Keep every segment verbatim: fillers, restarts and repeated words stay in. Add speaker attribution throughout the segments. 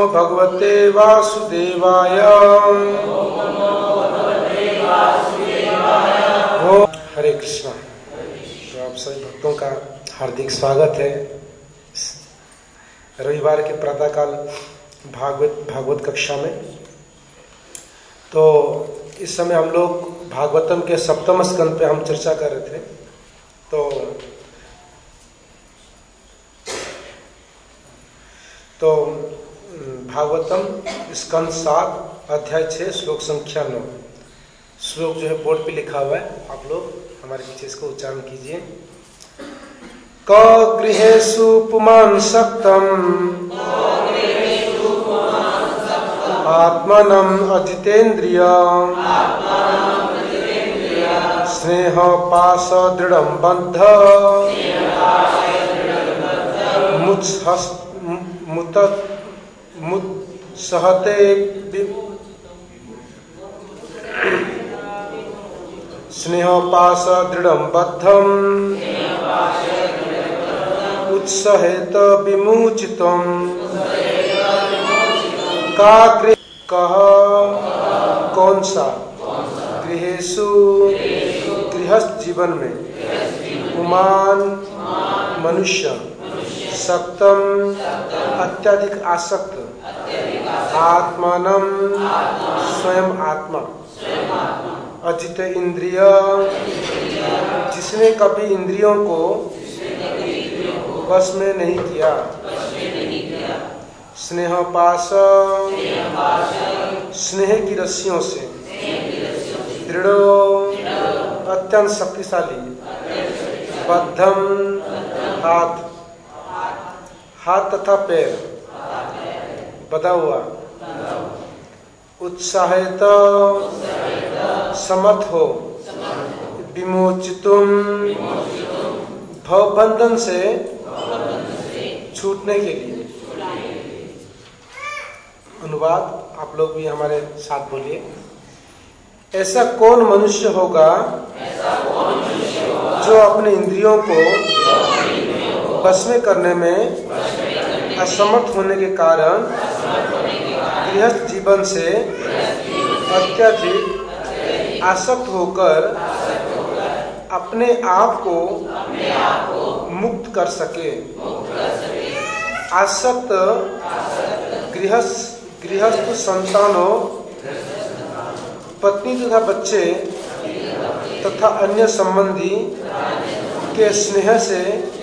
Speaker 1: भगवते वासुदेवाय। ओम हरे कृष्णा। तो आप सभी भक्तों का हार्दिक स्वागत है रविवार के प्रातःकाल भागवत भागवत कक्षा में। तो इस समय हम लोग भागवतम के सप्तम स्कंद पे हम चर्चा कर रहे थे। तो तो भागवतम स्कंद सात अध्याय छः श्लोक संख्या नौ। श्लोक जो है बोर्ड पे लिखा हुआ है, आप लोग हमारे पीछे इसको उच्चारण कीजिए। क गृहेषु पुमान् सक्तम् आत्मनम् अजितेन्द्रिय स्नेह पाश दृढ़ं बद्ध मुत्सहते स्नेह पाश दृढ़ं बद्धम् उत्सहेत विमुचितम् का गृह कह कौन सा गृहेषु गृहस्थ जीवन में पुमान मनुष्य सक्तम अत्यधिक आसक्त आत्मानम स्वयं आत्मा अजित इंद्रिय जिसने कभी इंद्रियों को वश में नहीं किया स्नेह पाश स्नेह की रस्सियों से दृढ़ अत्यंत शक्तिशाली बद्धम हाथ हाथ तथा पैर बधा हुआ उत्साहित समर्थ हो विमोचितुम भवबंधन से छूटने के लिए। अनुवाद आप लोग भी हमारे साथ बोलिए। ऐसा कौन मनुष्य होगा जो अपने इंद्रियों को वश में करने में असमर्थ होने के कारण गृहस्थ जीवन से अत्यधिक आसक्त होकर अपने आप को मुक्त कर सके। आसक्त गृहस्थ गृहस्थ संतानों पत्नी तथा बच्चे तथा अन्य संबंधी के स्नेह से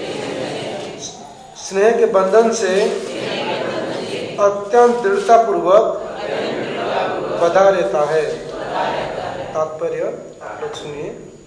Speaker 1: स्नेह के बंधन से अत्यंत दृढ़ता पूर्वक बधा रहता है। तात्पर्य आप लोग सुनिए।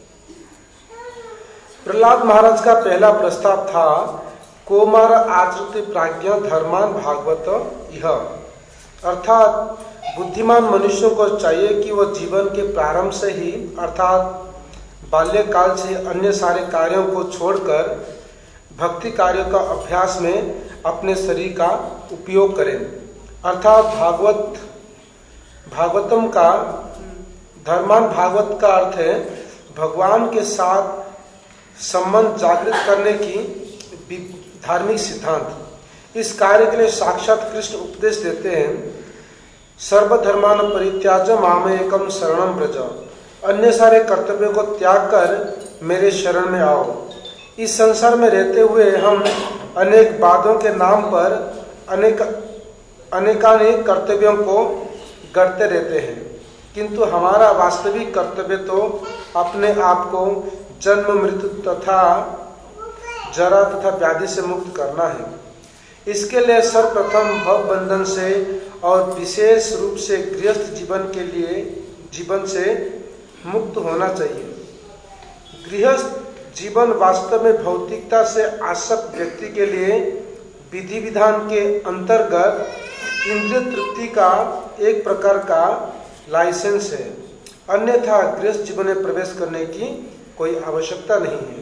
Speaker 1: प्रहलाद महाराज का पहला प्रस्ताव था कोमार आचरते प्राज्ञा धर्मान भागवत यह, अर्थात बुद्धिमान मनुष्यों को चाहिए कि वह जीवन के प्रारंभ से ही अर्थात बाल्यकाल से अन्य सारे कार्यों को छोड़कर भक्ति कार्यों का अभ्यास में अपने शरीर का उपयोग करें। अर्थात भागवत भागवतम का धर्मान भागवत का अर्थ है भगवान के साथ संबंध जागृत करने की धार्मिक सिद्धांत। इस कार्य के लिए साक्षात कृष्ण उपदेश देते हैं सर्वधर्मान परित्याज मामेकम शरणं व्रज, अन्य सारे कर्तव्यों को त्याग कर मेरे शरण में आओ। इस संसार में रहते हुए हम अनेक बातों के नाम पर अनेक अनेकानेक कर्तव्यों को करते रहते हैं, किंतु हमारा वास्तविक कर्तव्य तो अपने आप को जन्म मृत्यु तथा जरा तथा व्याधि से मुक्त करना है। इसके लिए सर्वप्रथम भव बंधन से और विशेष रूप से गृहस्थ जीवन के लिए जीवन से मुक्त होना चाहिए। गृहस्थ जीवन वास्तव में भौतिकता से आसक्त व्यक्ति के लिए विधि विधान के अंतर्गत इंद्रिय तृप्ति का एक प्रकार का लाइसेंस है, अन्यथा गृहस्थ जीवन में प्रवेश करने की कोई आवश्यकता नहीं है।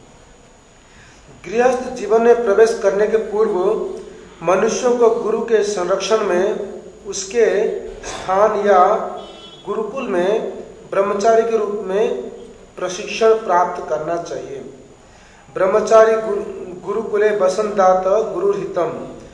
Speaker 1: गृहस्थ जीवन में प्रवेश करने के पूर्व मनुष्यों को गुरु के संरक्षण में उसके स्थान या गुरुकुल में ब्रह्मचारी के रूप में प्रशिक्षण प्राप्त करना चाहिए। ब्रह्मचारी गुरुकुले वसंतात् गुरुहितम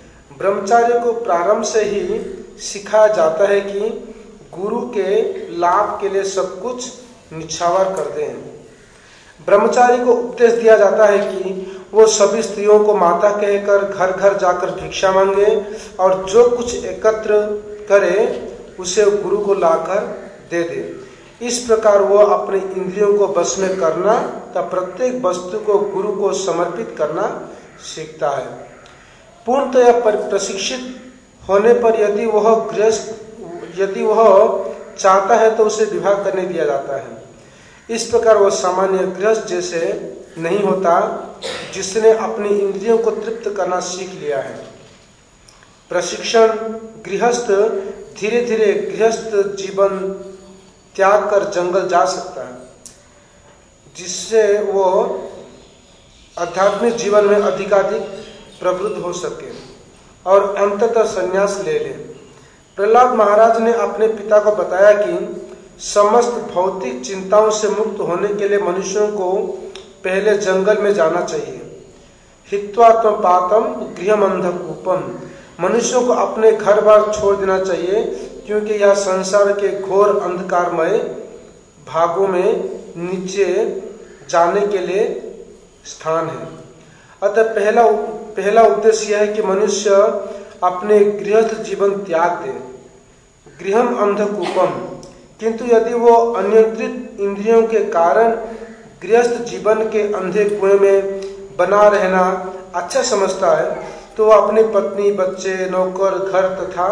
Speaker 1: ब्रह्मचार्य को प्रारंभ से ही सिखाया जाता है कि गुरु के लाभ के लिए सब कुछ निछावर कर दें। ब्रह्मचारी को उपदेश दिया जाता है कि वो सभी स्त्रियों को माता कहकर घर घर जाकर भिक्षा मांगे और जो कुछ एकत्र करे उसे गुरु को लाकर दे दे। इस प्रकार वो अपने इंद्रियों को बस में करना तथा प्रत्येक वस्तु को गुरु को समर्पित करना सीखता है। पूर्णतया प्रशिक्षित होने पर यदि वह गृहस्थ यदि वह चाहता है तो उसे विवाह करने दिया जाता है। इस प्रकार वह सामान्य गृहस्थ जैसे नहीं होता जिसने अपनी इंद्रियों को तृप्त करना सीख लिया है। प्रशिक्षण गृहस्थ धीरे धीरे गृहस्थ जीवन त्याग कर जंगल जा सकता है, जिससे वो आध्यात्मिक जीवन में अधिकाधिक प्रवृत्त हो सके और अंततः संन्यास ले ले। प्रहलाद महाराज ने अपने पिता को बताया कि समस्त भौतिक चिंताओं से मुक्त होने के लिए मनुष्यों को पहले जंगल में जाना चाहिए। हित्वा त्वं पातम गृहम अंधकूपम, मनुष्यों को अपने घर बार छोड़ देना चाहिए क्योंकि यह संसार के घोर अंधकारमय भागों में नीचे जाने के लिए स्थान है। अतः पहला पहला उद्देश्य यह है कि मनुष्य अपने गृहस्थ जीवन त्याग दे, गृहम अंधकूपम। किंतु यदि वो अनियंत्रित इंद्रियों के कारण गृहस्थ जीवन के अंधे कुएं में बना रहना अच्छा समझता है तो वह अपनी पत्नी, बच्चे, नौकर, घर तथा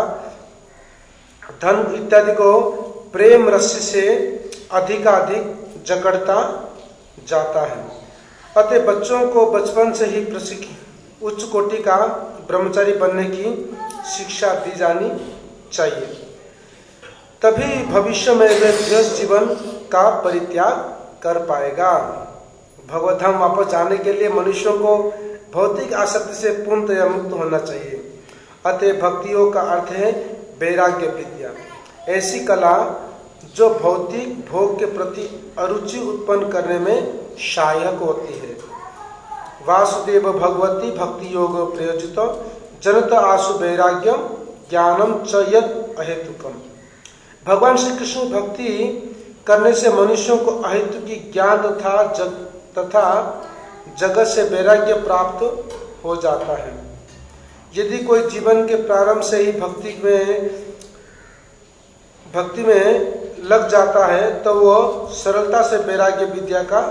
Speaker 1: धन इत्यादि को प्रेम रस्सी से अधिकाधिक जकड़ता जाता है। अतः बच्चों को बचपन से ही प्रशिक्षित उच्च कोटि का ब्रह्मचारी बनने की शिक्षा दी जानी चाहिए, तभी भविष्य में वे गृहस्थ जीवन का परित्याग कर पाएगा। भगवत धाम वापस जाने के लिए मनुष्यों को भौतिक आसक्ति से पूर्णतया मुक्त होना चाहिए। अतः भक्तियों का अर्थ है वैराग्य विद्या, ऐसी कला जो भौतिक भोग के प्रति अरुचि उत्पन्न करने में सहायक होती है। वासुदेव भगवती भक्ति योग प्रयोजित जनत आसु वैराग्य ज्ञानम च यद अहेतुकम। भगवान श्री कृष्ण भक्ति करने से मनुष्यों को अहेतु की ज्ञान तथा जग तथा जगत से वैराग्य प्राप्त हो जाता है। यदि कोई जीवन के प्रारंभ से ही भक्ति में भक्ति में लग जाता है तो वह सरलता से वैराग्य विद्या का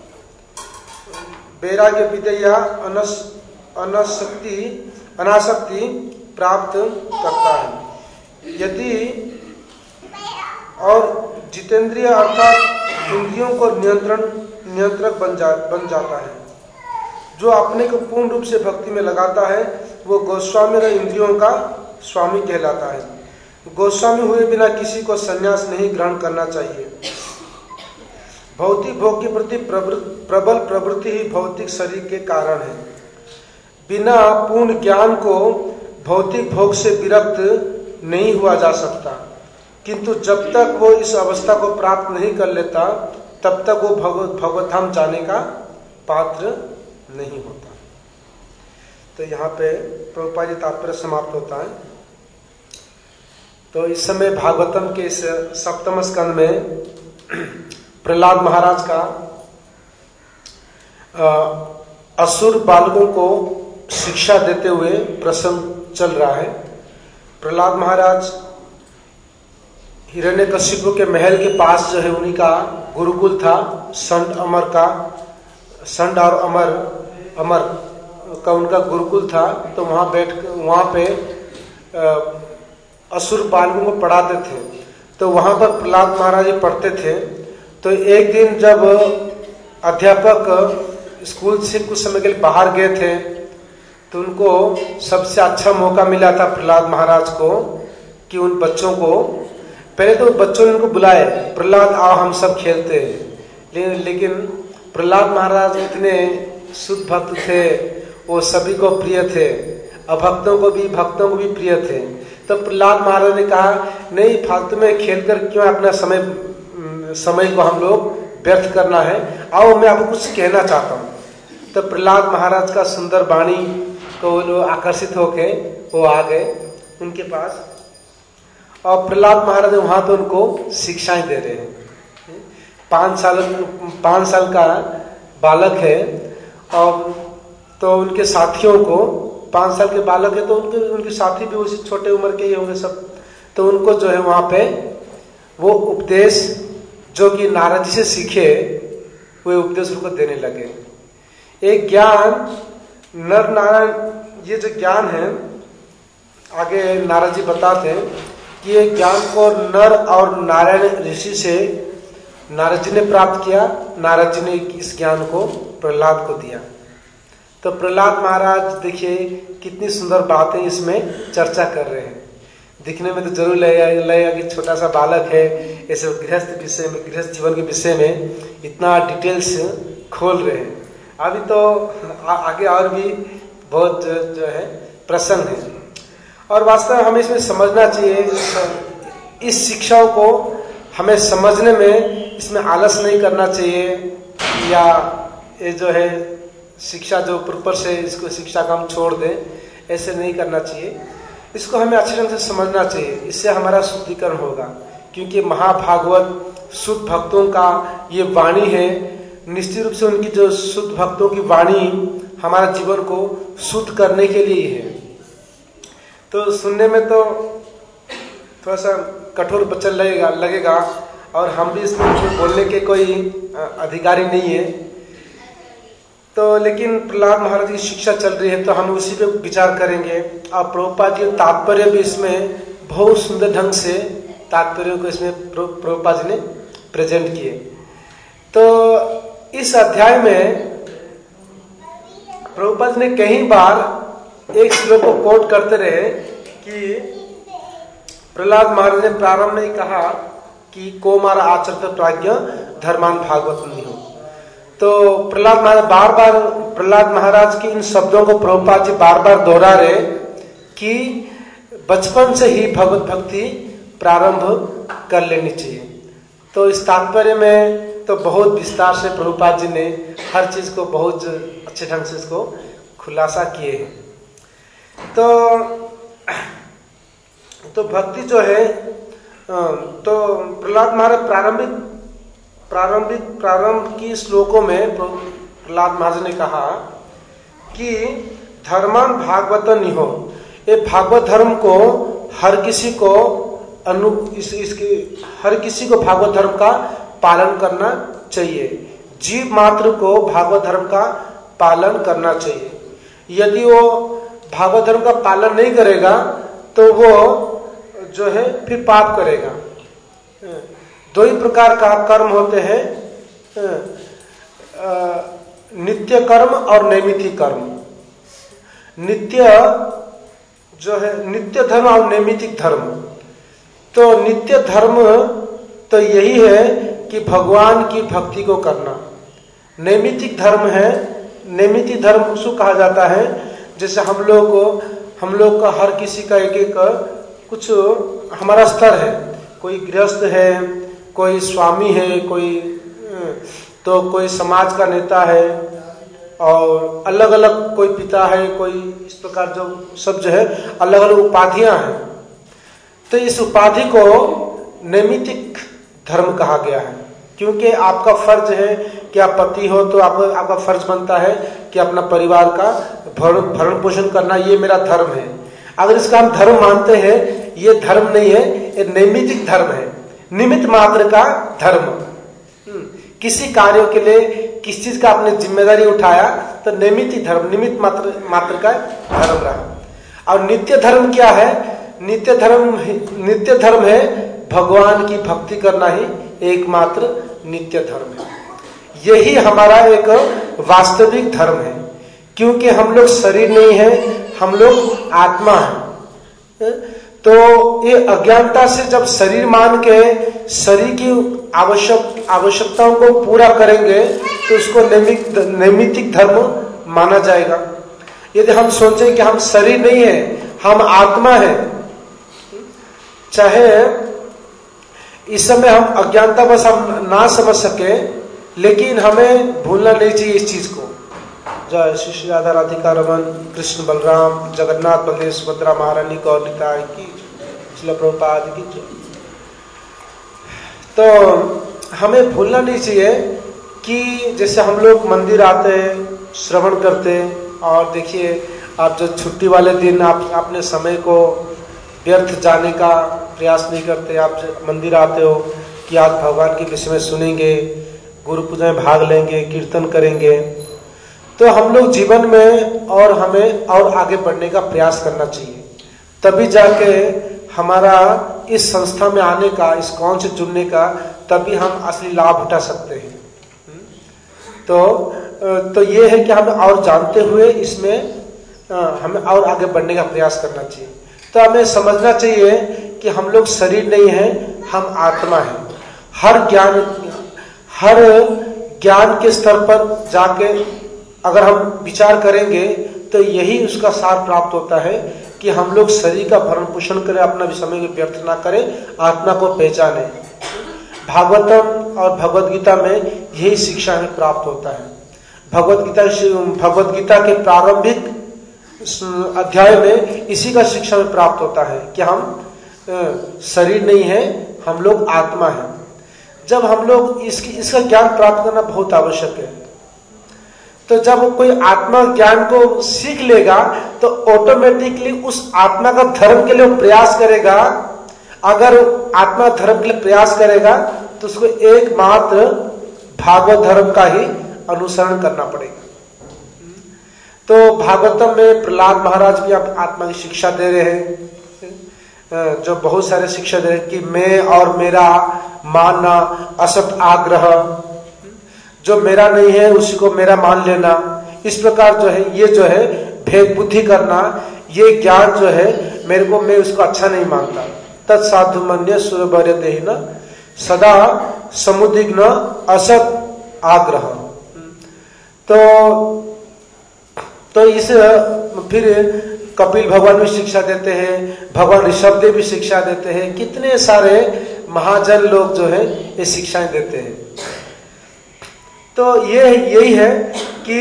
Speaker 1: वैराग्य विद्या या अनस अनासक्ति अनासक्ति प्राप्त करता है। यदि और जितेंद्रिय अर्थात इंद्रियों को नियंत्रण नियंत्रक बन जा बन जाता है। जो अपने को पूर्ण रूप से भक्ति में लगाता है वो गोस्वामी और इंद्रियों का स्वामी कहलाता है। गोस्वामी हुए बिना किसी को संन्यास नहीं ग्रहण करना चाहिए। भौतिक भोग के प्रति प्रबल प्रवृत्ति ही भौतिक शरीर के कारण है। बिना पूर्ण ज्ञान को भौतिक भोग से विरक्त नहीं हुआ जा सकता, किंतु जब तक वो इस अवस्था को प्राप्त नहीं कर लेता तब तक वो भगवत भगवत धाम जाने का पात्र नहीं होता। तो यहाँ पे प्रभुपाद जी तात्पर्य समाप्त होता है। तो इस समय भागवतम के इस सप्तम स्कंद में प्रहलाद महाराज का असुर बालकों को शिक्षा देते हुए प्रसंग चल रहा है। प्रहलाद महाराज हिरण्यकशिपु के महल के पास जो है उन्हीं का गुरुकुल था। संड अमर का संड और अमर अमर का उनका गुरुकुल था। तो वहां बैठ वहां पे असुर बालकों को पढ़ाते थे। तो वहां पर प्रहलाद महाराज पढ़ते थे। तो एक दिन जब अध्यापक स्कूल से कुछ समय के लिए बाहर गए थे तो उनको सबसे अच्छा मौका मिला था प्रहलाद महाराज को कि उन बच्चों को, पहले तो बच्चों ने उनको बुलाए, प्रहलाद आओ हम सब खेलते हैं। लेकिन प्रहलाद महाराज इतने शुद्ध भक्त थे, वो सभी को प्रिय थे, अभक्तों को भी भक्तों को भी प्रिय थे। तो प्रहलाद महाराज ने कहा नहीं, फालतू में खेलकर क्यों अपना समय समय को हम लोग व्यर्थ करना है, आओ मैं आपको कुछ कहना चाहता हूँ। तो प्रहलाद महाराज का सुंदर वाणी को लोग आकर्षित होके वो आ गए उनके पास, और प्रहलाद महाराज वहां पे उनको शिक्षाएं दे रहे हैं। पांच साल पांच साल का बालक है, और तो उनके साथियों को, पांच साल के बालक है तो उनके उनके साथी भी उसी छोटे उम्र के ही होंगे सब, तो उनको जो है वहां पे वो उपदेश जो कि नारद जी से सीखे, वो उपदेश उनको देने लगे। एक ज्ञान नर नारायण, ये जो ज्ञान है आगे नारद जी बताते हैं कि ये ज्ञान को नर और नारायण ऋषि से नारद जी ने प्राप्त किया। नारद जी ने इस ज्ञान को प्रहलाद को दिया। तो प्रहलाद महाराज देखिए कितनी सुंदर बातें इसमें चर्चा कर रहे हैं। दिखने में तो जरूर लगेगा कि छोटा सा बालक है, ऐसे गृहस्थ विषय में, गृहस्थ जीवन के विषय में इतना डिटेल्स खोल रहे हैं। अभी तो आ, आगे और भी बहुत जो, जो है प्रसंग है, और वास्तव में हमें इसमें समझना चाहिए, इस शिक्षाओं को हमें समझने में इसमें आलस नहीं करना चाहिए, या ये जो है शिक्षा जो ऊपर से इसको शिक्षा का हम छोड़ दें, ऐसे नहीं करना चाहिए। इसको हमें अच्छे ढंग से समझना चाहिए, इससे हमारा शुद्धिकरण होगा। क्योंकि महाभागवत शुद्ध भक्तों का ये वाणी है, निश्चित रूप से उनकी जो शुद्ध भक्तों की वाणी हमारे जीवन को शुद्ध करने के लिए है। तो सुनने में तो थोड़ा सा कठोर वचन लगेगा लगेगा और हम भी इसमें बोलने के कोई अधिकारी नहीं है, तो लेकिन प्रहलाद महाराज की शिक्षा चल रही है तो हम उसी पे विचार करेंगे। और प्रभुपाद जी तात्पर्य भी इसमें बहुत सुंदर ढंग से तात्पर्यों को इसमें प्रभुपाद जी ने प्रेजेंट किए। तो इस अध्याय में प्रभुपाद ने कई बार एक श्लोक को कोट करते रहे कि प्रहलाद महाराज ने प्रारंभ में कहा कि कोमार आचरत प्राज्ञ धर्मान भागवत नहीं हो। तो प्रहलाद महाराज बार बार प्रहलाद महाराज के इन शब्दों को प्रभुपाद जी बार बार दोहरा रहे कि बचपन से ही भगवत भक्ति प्रारंभ कर लेनी चाहिए। तो इस तात्पर्य में तो बहुत विस्तार से प्रभुपाद जी ने हर चीज को बहुत अच्छे ढंग से इसको खुलासा किए हैं। तो तो भक्ति जो है, तो प्रहलाद महाराज प्रारंभिक प्रारंभिक प्रारंभ की श्लोकों में प्रहलाद महाराज ने कहा कि धर्मान भागवत निहो, ये भागवत धर्म को हर किसी को अनु इस, इसके हर किसी को भागवत धर्म का पालन करना चाहिए। जीव मात्र को भागवत धर्म का पालन करना चाहिए। यदि वो भागवत धर्म का पालन नहीं करेगा तो वो जो है फिर पाप करेगा। दो ही प्रकार का कर्म होते हैं, नित्य कर्म और नैमित्तिक कर्म। नित्य जो है नित्य धर्म और नैमित्तिक धर्म। तो नित्य धर्म तो यही है कि भगवान की भक्ति को करना। नैमित्तिक धर्म है, नैमित्तिक धर्म उसको कहा जाता है जैसे हम लोग को हम लोग का हर किसी का एक एक कुछ हमारा स्तर है। कोई गृहस्थ है, कोई स्वामी है, कोई तो कोई समाज का नेता है, और अलग अलग कोई पिता है, कोई इस प्रकार जो सब जो है अलग अलग उपाधियां हैं। तो इस उपाधि को नैमित्तिक धर्म कहा गया है, क्योंकि आपका फर्ज है कि आप पति हो तो आप, आपका फर्ज बनता है कि अपना परिवार का भरण पोषण करना, ये मेरा धर्म है। अगर इसका हम धर्म मानते हैं, ये धर्म नहीं है, ये नैमित्तिक धर्म है, निमित्त मात्र का धर्म। किसी कार्यों के लिए किस चीज का आपने जिम्मेदारी उठाया तो नैमित्तिक धर्म, निमित्त मात्र मात्र का धर्म रहा। और नित्य धर्म क्या है? नित्य धर्म नित्य धर्म है भगवान की भक्ति करना ही एकमात्र नित्य धर्म है। यही हमारा एक वास्तविक धर्म है, क्योंकि हम लोग शरीर नहीं है, हम लोग आत्मा है। तो ये अज्ञानता से जब शरीर मान के शरीर की आवश्यक आवश्यकताओं को पूरा करेंगे तो उसको नैमित्तिक धर्म माना जाएगा। यदि हम सोचें कि हम शरीर नहीं है, हम आत्मा है, चाहे इस समय हम अज्ञानता बस हम ना समझ सके, लेकिन हमें भूलना नहीं चाहिए इस चीज को। जय श्री श्री राधा राधिका रमन, कृष्ण बलराम, जगन्नाथ बलदेव सुभद्रा महारानी गौर निताय की, श्रील प्रभुपाद की जय। तो हमें भूलना नहीं चाहिए कि जैसे हम लोग मंदिर आते हैं, श्रवण करते हैं, और देखिए आप जो छुट्टी वाले दिन आप अपने समय को व्यर्थ जाने का प्रयास नहीं करते। आप मंदिर आते हो कि आज भगवान के विषय में सुनेंगे, गुरु पूजा में भाग लेंगे, कीर्तन करेंगे। तो हम लोग जीवन में और हमें और आगे बढ़ने का प्रयास करना चाहिए, तभी जाके हमारा इस संस्था में आने का, इस कौन से जुड़ने का, तभी हम असली लाभ उठा सकते हैं। तो तो ये है कि हमें और जानते हुए इसमें हमें और आगे बढ़ने का प्रयास करना चाहिए। तो हमें समझना चाहिए कि हम लोग शरीर नहीं है, हम आत्मा है। हर ज्ञान हर ज्ञान के स्तर पर जाके अगर हम विचार करेंगे तो यही उसका सार प्राप्त होता है कि हम लोग शरीर का भरण पोषण करें, अपना भी समय को व्यर्थ ना करें, आत्मा को पहचाने। भागवतम और भगवद गीता में यही शिक्षा हमें प्राप्त होता है। भगवद गीता भगवद गीता के प्रारंभिक अध्याय में इसी का शिक्षा में प्राप्त होता है कि हम शरीर नहीं है, हम लोग आत्मा है। जब हम लोग इसकी इसका ज्ञान प्राप्त करना बहुत आवश्यक है। तो जब कोई आत्मा ज्ञान को सीख लेगा तो ऑटोमेटिकली उस आत्मा का धर्म के लिए प्रयास करेगा। अगर आत्मा धर्म के लिए प्रयास करेगा तो उसको एकमात्र भागवत धर्म का ही अनुसरण करना पड़ेगा। तो भागवतम में प्रहलाद महाराज भी आत्मा की शिक्षा दे रहे हैं, जो बहुत सारे शिक्षा दे रहे हैं कि मैं और मेरा मानना, असत आग्रह, जो मेरा नहीं है उसी को मेरा मान लेना, इस प्रकार जो है ये जो है भेद बुद्धि करना, ये ज्ञान जो है मेरे को, मैं उसको अच्छा नहीं मानता। तत्साधुमन्य सुरभर्यते ही न सदा समुदिग्न असत आग्रह। तो तो इस फिर कपिल भगवान भी शिक्षा देते हैं, भगवान ऋषभदेव भी शिक्षा देते हैं, कितने सारे महाजन लोग जो है ये शिक्षाएं देते हैं। तो ये यही है कि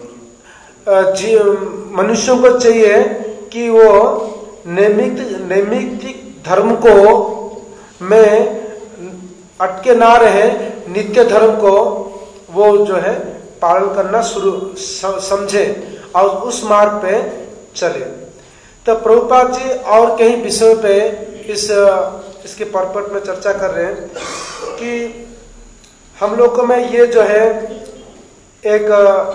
Speaker 1: मनुष्यों को चाहिए कि वो नैमित्तिक नैमित्तिक धर्म को में अटके ना रहे, नित्य धर्म को वो जो है पालन करना शुरू समझे और उस मार्ग पे चले। तो प्रभुपाद जी और कई विषयों पे इस इसके परपट में चर्चा कर रहे हैं कि हम लोग को में ये जो है एक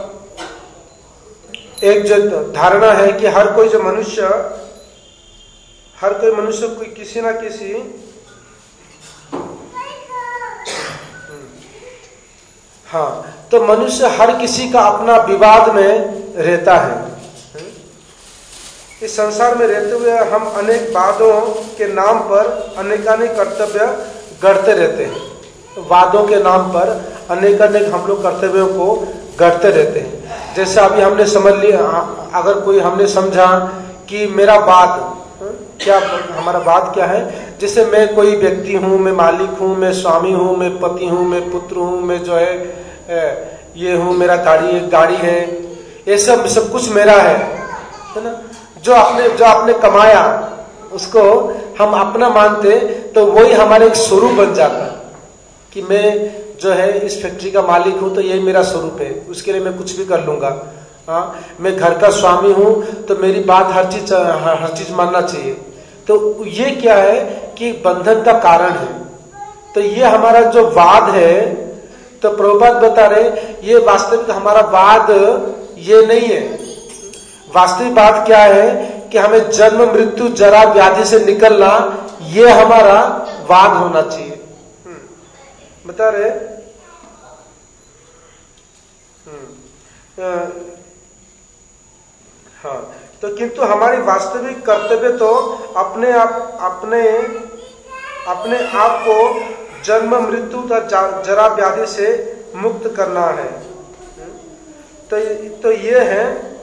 Speaker 1: एक जो धारणा है कि हर कोई जो मनुष्य हर कोई मनुष्य कोई किसी ना किसी हाँ तो मनुष्य हर किसी का अपना विवाद में रहता है। इस संसार में रहते हुए हम अनेक वादों के नाम पर अनेकानेक कर्तव्य गढ़ते रहते हैं। वादों के नाम पर अनेक अनेक हम लोग कर्तव्यों को गढ़ते रहते हैं। जैसे अभी हमने समझ लिया, अगर कोई हमने समझा कि मेरा वाद क्या, हमारा वाद क्या है, जैसे मैं कोई व्यक्ति हूँ, मैं मालिक हूँ, मैं स्वामी हूँ, मैं पति हूँ, मैं पुत्र हूँ, मैं जो है ये हूँ, मेरा गाड़ी गाड़ी है, ये सब सब कुछ मेरा है, है ना। जो आपने जो आपने कमाया उसको हम अपना मानते तो वही हमारे एक स्वरूप बन जाता कि मैं जो है इस फैक्ट्री का मालिक हूँ तो यही मेरा स्वरूप है, उसके लिए मैं कुछ भी कर लूंगा। हाँ, मैं घर का स्वामी हूँ तो मेरी बात हर चीज हर चीज मानना चाहिए। तो ये क्या है कि बंधन का कारण है। तो ये हमारा जो वाद है, तो प्रभुपाद बता रहे ये वास्तविक हमारा वाद ये नहीं है। वास्तविक बात क्या है कि हमें जन्म मृत्यु जरा व्याधि से निकलना, ये हमारा वाद होना चाहिए। बता रहे हाँ, तो किंतु हमारी वास्तविक कर्तव्य तो अपने आप अपने अपने आप को जन्म मृत्यु तथा जरा व्याधि से मुक्त करना है। तो तो ये है,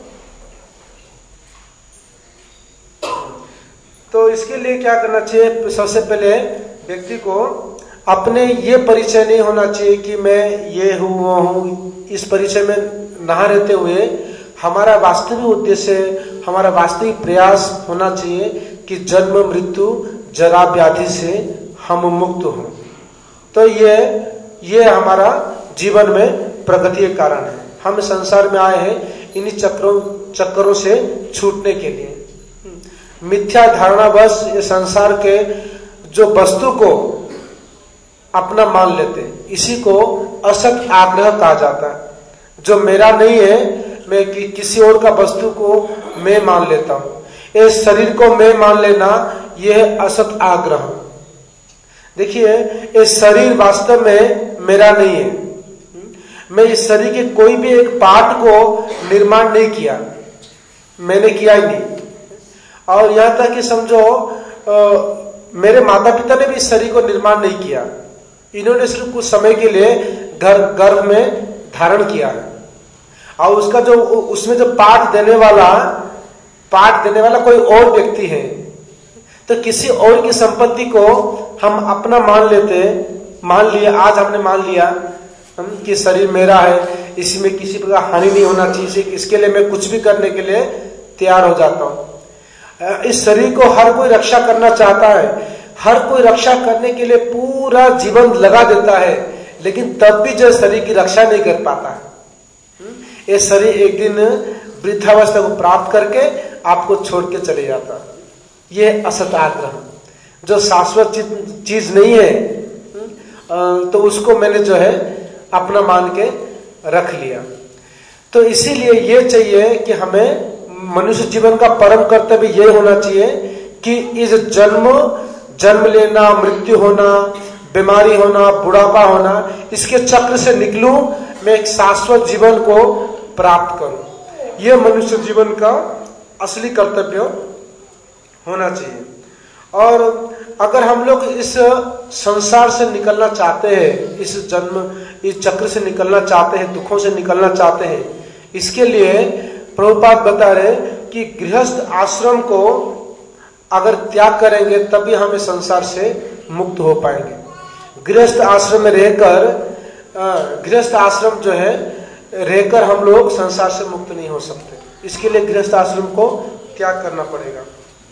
Speaker 1: तो इसके लिए क्या करना चाहिए, सबसे पहले व्यक्ति को अपने ये परिचय नहीं होना चाहिए कि मैं ये हूँ वो हूँ। इस परिचय में ना रहते हुए हमारा वास्तविक उद्देश्य, हमारा वास्तविक प्रयास होना चाहिए कि जन्म मृत्यु जरा व्याधि से हम मुक्त हों। तो ये ये हमारा जीवन में प्रगति का कारण है। हम संसार में आए हैं इन्हीं चक्रों चक्करों से छूटने के लिए। मिथ्या धारणावश ये संसार के जो वस्तु को अपना मान लेते हैं, इसी को असत आग्रह कहा जाता है। जो मेरा नहीं है, मैं कि, किसी और का वस्तु को मैं मान लेता हूं। इस शरीर को मैं मान लेना यह असत आग्रह। देखिए, ये शरीर वास्तव में मेरा नहीं है। मैं इस शरीर के कोई भी एक पार्ट को निर्माण नहीं किया, मैंने किया ही नहीं। और यहां तक कि समझो आ, मेरे माता पिता ने भी इस शरीर को निर्माण नहीं किया। इन्होंने सिर्फ कुछ समय के लिए घर गर्भ में धारण किया है। और उसका जो उसमें जो पाठ देने वाला पाठ देने वाला कोई और व्यक्ति है। तो किसी और की संपत्ति को हम अपना मान लेते, मान लिया, आज हमने मान लिया हम कि शरीर मेरा है, इसमें किसी प्रकार हानि नहीं होना चाहिए, इसके लिए मैं कुछ भी करने के लिए तैयार हो जाता हूं। इस शरीर को हर कोई रक्षा करना चाहता है, हर कोई रक्षा करने के लिए पूरा जीवन लगा देता है, लेकिन तब भी जो शरीर की रक्षा नहीं कर पाता है। ये शरीर एक दिन वृद्धावस्था को प्राप्त करके आपको छोड़ के चले जाता है। ये असत आग्रह, जो शाश्वत चीज नहीं है, तो उसको मैंने जो है अपना मान के रख लिया। तो इसीलिए ये चाहिए कि हमें मनुष्य जीवन का परम कर्तव्य ये होना चाहिए कि इस जन्म जन्म लेना, मृत्यु होना, बीमारी होना, बुढ़ापा होना, इसके चक्र से निकलूं, मैं एक शाश्वत जीवन को प्राप्त करूं। यह मनुष्य जीवन का असली कर्तव्य होना चाहिए। और अगर हम लोग इस संसार से निकलना चाहते हैं, इस जन्म इस चक्र से निकलना चाहते हैं, दुखों से निकलना चाहते हैं, इसके लिए प्रभुपाद बता रहे कि गृहस्थ आश्रम को अगर त्याग करेंगे तभी हम इस संसार से मुक्त हो पाएंगे। गृहस्थ आश्रम में रहकर गृहस्थ आश्रम जो है रहकर हम लोग संसार से मुक्त नहीं हो सकते। इसके लिए गृहस्थ आश्रम को त्याग करना पड़ेगा।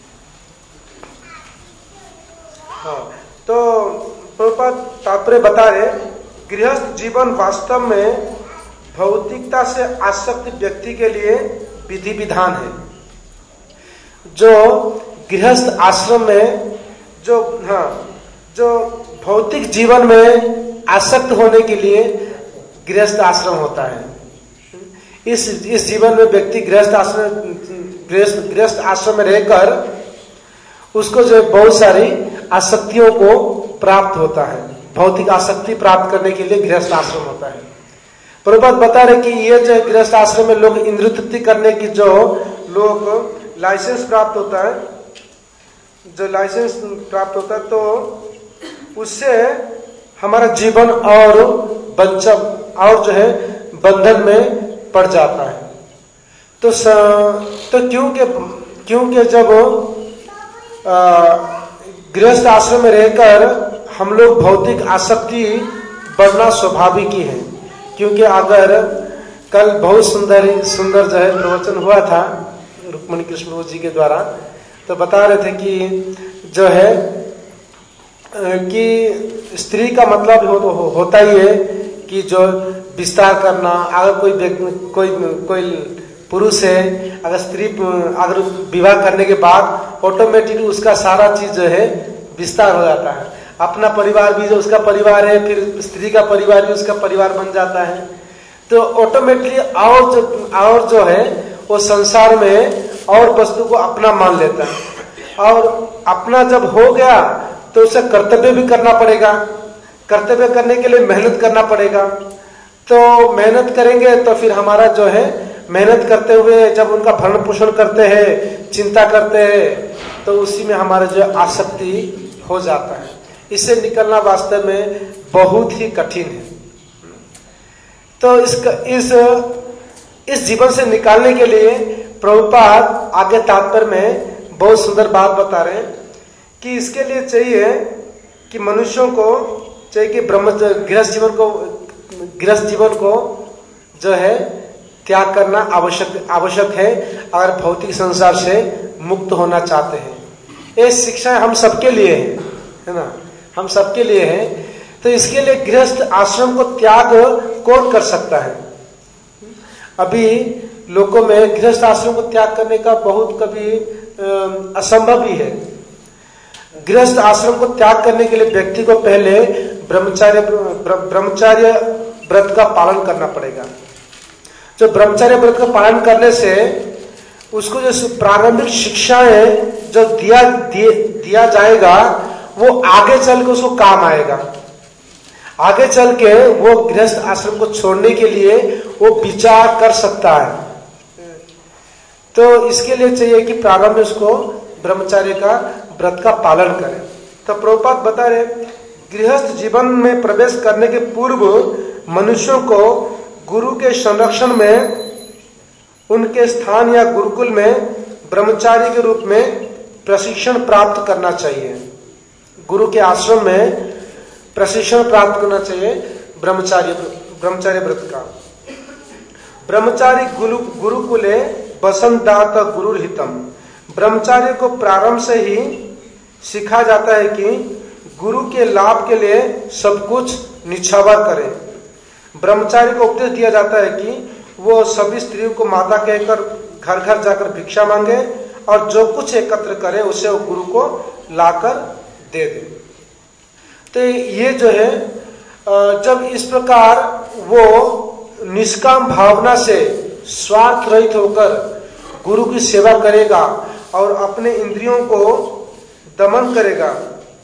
Speaker 1: हाँ, तो प्रभुपाद तात्पर्य बता रहे, गृहस्थ जीवन वास्तव में भौतिकता से आसक्त व्यक्ति के लिए विधि विधान है। जो गृहस्थ आश्रम में जो हाँ जो भौतिक जीवन में आसक्त होने के लिए गृहस्थ आश्रम होता है। इस इस जीवन में व्यक्ति गृहस्थ आश्रम गृहस्थ गृहस्थ आश्रम में रहकर उसको जो बहुत सारी आसक्तियों को प्राप्त होता है। भौतिक आसक्ति प्राप्त करने के लिए गृहस्थ आश्रम होता है। प्रभुपाद बता रहे कि ये जो गृहस्थ आश्रम में लोग इंद्रिय तृप्ति करने की जो लोग लाइसेंस प्राप्त होता है, जो लाइसेंस प्राप्त होता है, तो उससे हमारा जीवन और बंचम और जो है बंधन में पड़ जाता है। तो स, तो क्योंकि क्योंकि जब गृहस्थ आश्रम में रहकर हम लोग भौतिक आसक्ति बढ़ना स्वाभाविक ही है। क्योंकि अगर कल बहुत सुंदर सुंदर जो है प्रवचन हुआ था रुक्मणी कृष्ण जी के द्वारा, तो बता रहे थे कि जो है कि स्त्री का मतलब हो, हो, होता ही है कि जो विस्तार करना। अगर कोई कोई कोई पुरुष है, अगर स्त्री अगर विवाह करने के बाद ऑटोमेटिकली उसका सारा चीज जो है विस्तार हो जाता है। अपना परिवार भी जो उसका परिवार है, फिर स्त्री का परिवार भी उसका परिवार बन जाता है। तो ऑटोमेटिकली और जो और जो है वो संसार में और वस्तु को अपना मान लेता है। और अपना जब हो गया तो उसे कर्तव्य भी करना पड़ेगा। कर्तव्य करने के लिए मेहनत करना पड़ेगा। तो मेहनत करेंगे तो फिर हमारा जो है मेहनत करते हुए जब उनका भरण पोषण करते हैं, चिंता करते हैं, तो उसी में हमारा जो आसक्ति हो जाता है। इससे निकलना वास्तव में बहुत ही कठिन है। तो इसका इस इस जीवन से निकालने के लिए प्रभुपाद आगे तात्पर्य में बहुत सुंदर बात बता रहे हैं कि इसके लिए चाहिए कि मनुष्यों को चाहिए कि ब्रह्म गृहस्थ जीवन को गृहस्थ जीवन को जो है त्याग करना आवश्यक आवश्यक है अगर भौतिक संसार से मुक्त होना चाहते हैं। ये शिक्षा हम सबके लिए है, है ना, हम सबके लिए है। तो इसके लिए गृहस्थ आश्रम को त्याग कौन कर सकता है? अभी लोगों में गृहस्थ आश्रम को त्याग करने का बहुत कभी असंभव ही है। गृहस्थ आश्रम को त्याग करने के लिए व्यक्ति को पहले ब्रह्मचार्य ब्रह्मचार्य व्रत का पालन करना पड़ेगा। जो ब्रह्मचार्य व्रत का पालन करने से उसको जो प्रारंभिक शिक्षाएं जो दिया दिए, दिया जाएगा वो आगे चल के उसको काम आएगा। आगे चल के वो गृहस्थ आश्रम को छोड़ने के लिए वो विचार कर सकता है। तो इसके लिए चाहिए कि प्रारंभ में उसको ब्रह्मचार्य का व्रत का पालन करें। तो प्रभुपाद बता रहे गृहस्थ जीवन में प्रवेश करने के पूर्व मनुष्यों को गुरु के संरक्षण में उनके स्थान या गुरुकुल में ब्रह्मचारी के रूप में प्रशिक्षण प्राप्त करना चाहिए। गुरु के आश्रम में प्रशिक्षण प्राप्त करना चाहिए ब्रह्मचार्य ब्रह्मचार्य व्रत का। ब्रह्मचारी गुरु गुरुकुले वसंतात गुरुहितम। ब्रह्मचार्य को प्रारंभ से ही सिखा जाता है कि गुरु के लाभ के लिए सब कुछ निछावर करे। ब्रह्मचारी को उपदेश दिया जाता है कि वो सभी स्त्रियों को माता कहकर घर घर जाकर भिक्षा मांगे और जो कुछ एकत्र करे उसे वो गुरु को लाकर दे दे। तो ये जो है जब इस प्रकार वो निष्काम भावना से स्वार्थ रहित होकर गुरु की सेवा करेगा और अपने इंद्रियों को दमन करेगा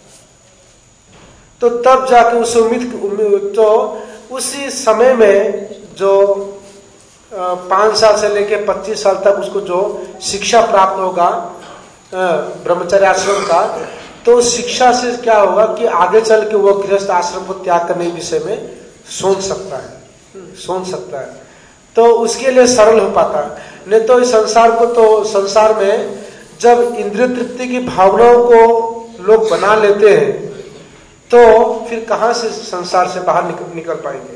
Speaker 1: तो तब जाके उस उम्मीद तो उसी समय में जो पांच साल से लेकर पच्चीस साल तक उसको जो शिक्षा प्राप्त होगा ब्रह्मचर्य आश्रम का, तो शिक्षा से क्या होगा कि आगे चल के वो गृहस्थ आश्रम को त्याग करने के विषय में सोच सकता है सोच सकता है तो उसके लिए सरल हो पाता है। नहीं तो इस संसार को तो संसार में जब इंद्रिय तृप्ति की भावनाओं को लोग बना लेते हैं तो फिर कहां से संसार से बाहर निकल, निकल पाएंगे।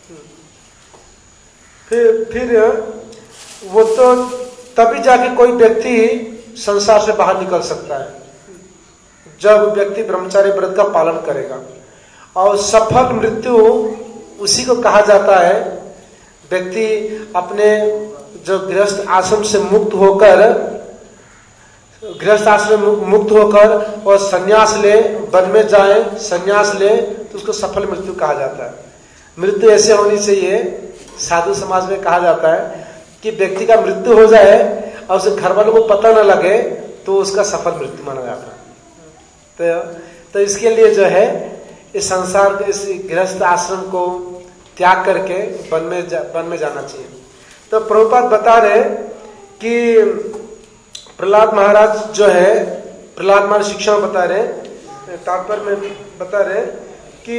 Speaker 1: फिर फिर वो तो तभी जाके कोई व्यक्ति संसार से बाहर निकल सकता है जब व्यक्ति ब्रह्मचार्य व्रत का पालन करेगा। और सफल मृत्यु उसी को कहा जाता है व्यक्ति अपने जो गृहस्थ आश्रम से मुक्त होकर गृहस्थ आश्रम मुक्त होकर और संन्यास ले, वन में जाए, संन्यास ले तो उसको सफल मृत्यु कहा जाता है। मृत्यु ऐसे होनी चाहिए, साधु समाज में कहा जाता है कि व्यक्ति का मृत्यु हो जाए और उसे घर वालों को पता न लगे तो उसका सफल मृत्यु माना जाता है। तो, तो इसके लिए जो है इस संसार के इस गृहस्थ आश्रम को त्याग करके वन में जा, वन में जाना चाहिए। तो प्रभुपाद बता रहे कि प्रहलाद महाराज जो है प्रहलाद महाराज शिक्षा में बता रहे तात्पर्य में बता रहे कि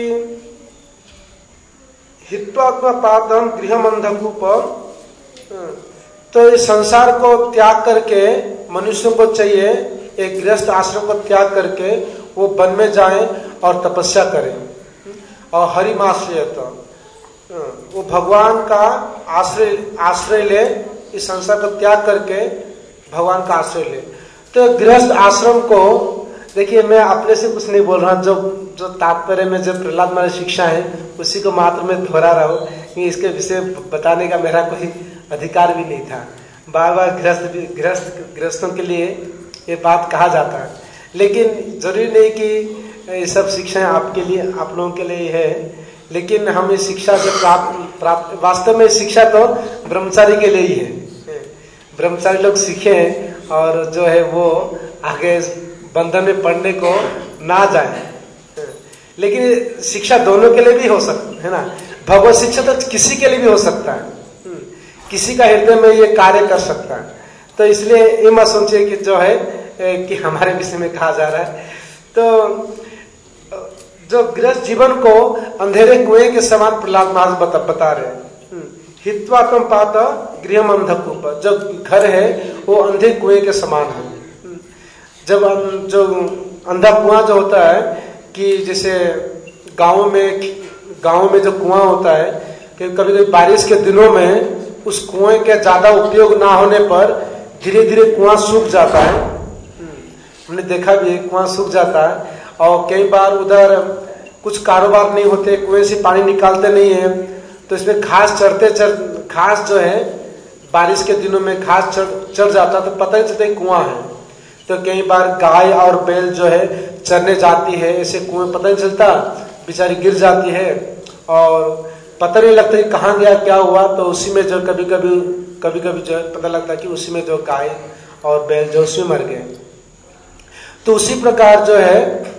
Speaker 1: हित्वात्मा पादम गृहम अंधकूप, तो इस संसार को त्याग करके मनुष्यों को चाहिए एक गृहस्थ आश्रम को त्याग करके वो वन में जाएं और तपस्या करें और हरिमाश्रय तो वो भगवान का आश्रय आश्रय ले, इस संसार को त्याग करके भगवान का आश्रय ले। तो गृहस्थ आश्रम को देखिए मैं अपने से कुछ नहीं बोल रहा, जो जो तात्पर्य में जो प्रहलाद महाराज शिक्षा है उसी को मात्र में दोहरा रहा हूँ कि इसके विषय बताने का मेरा कोई अधिकार भी नहीं था। बार बार गृहस्थ गृहस्थ गृहस्थों के लिए ये बात कहा जाता है, लेकिन जरूरी नहीं कि ये सब शिक्षाएं आपके लिए आप लोगों के लिए है, लेकिन हम इस शिक्षा से प्राप्त प्राप्त वास्तव में शिक्षा तो ब्रह्मचारी के लिए ही है। ब्रह्मचारी लोग सीखे और जो है वो आगे बंधन में पढ़ने को ना जाए, लेकिन शिक्षा दोनों के लिए भी हो सकता है ना। भगवत शिक्षा तो किसी के लिए भी हो सकता है, किसी का हृदय में ये कार्य कर सकता है। तो इसलिए ये मत सोचिए कि जो है कि हमारे विषय में कहा जा रहा है। तो जो गृहस्थ जीवन को अंधेरे कुएं के समान प्रहलाद महाराज बता, बता रहे हित्वात्म पात गृहम अंधकूप, जो घर है वो अंधे कुएं के समान है। जब जो अंधा कुआं जो होता है कि जैसे गाँव में गाँव में जो कुआं होता है कि कभी कभी बारिश के दिनों में उस कुएं के ज्यादा उपयोग ना होने पर धीरे धीरे कुआं सूख जाता है। हमने देखा भी है, कुआं सूख जाता है। और कई बार उधर कुछ कारोबार नहीं होते, कुएं से पानी निकालते नहीं है, तो इसमें घास चढ़ते चढ़ घास जो है बारिश के दिनों में घास चढ़ चढ़ जाता तो पता नहीं चलता कुआं है। तो कई बार गाय और बैल जो है चरने जाती है, ऐसे कुएं पता नहीं चलता, बेचारी गिर जाती है और पता नहीं लगता कि कहाँ गया क्या हुआ। तो उसी में जो कभी कभी कभी कभी जो पता लगता कि उसी में जो गाय और बैल जो उसमें मर गए। तो उसी प्रकार जो है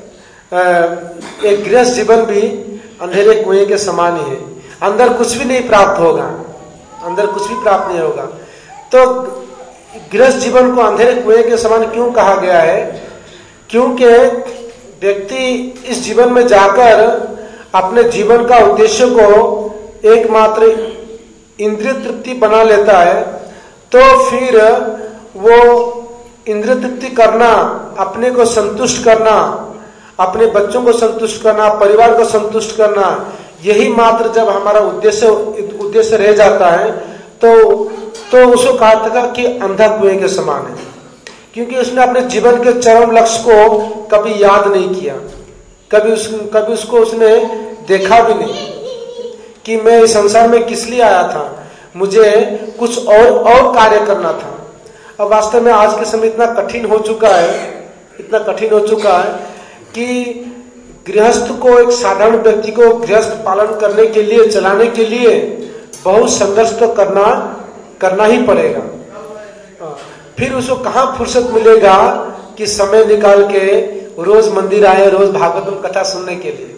Speaker 1: एक गृहस्थ जीवन भी अंधेरे कुएं के समान ही है। अंदर कुछ भी नहीं प्राप्त होगा, अंदर कुछ भी प्राप्त नहीं होगा। तो गृहस्थ जीवन को अंधेरे कुएं के समान क्यों कहा गया है? क्योंकि व्यक्ति इस जीवन में जाकर अपने जीवन का उद्देश्य को एकमात्र इंद्रिय तृप्ति बना लेता है, तो फिर वो इंद्रिय तृप्ति करना, अपने को संतुष्ट करना, अपने बच्चों को संतुष्ट करना, परिवार को संतुष्ट करना, यही मात्र जब हमारा उद्देश्य उद्देश्य रह जाता है तो तो उसको कहा था कि अंधा कुएं के समान है। क्योंकि उसने अपने जीवन के चरम लक्ष्य को कभी याद नहीं किया, कभी उस कभी उसको उसने देखा भी नहीं कि मैं इस संसार में किस लिए आया था, मुझे कुछ और और कार्य करना था। अब वास्तव में आज के समय इतना कठिन हो चुका है, इतना कठिन हो चुका है कि गृहस्थ को, एक साधारण व्यक्ति को गृहस्थ पालन करने के लिए, चलाने के लिए बहुत संघर्ष तो करना करना ही पड़ेगा। फिर उसको कहाँ फुर्सत मिलेगा कि समय निकाल के रोज मंदिर आए, रोज भागवतम कथा सुनने के लिए।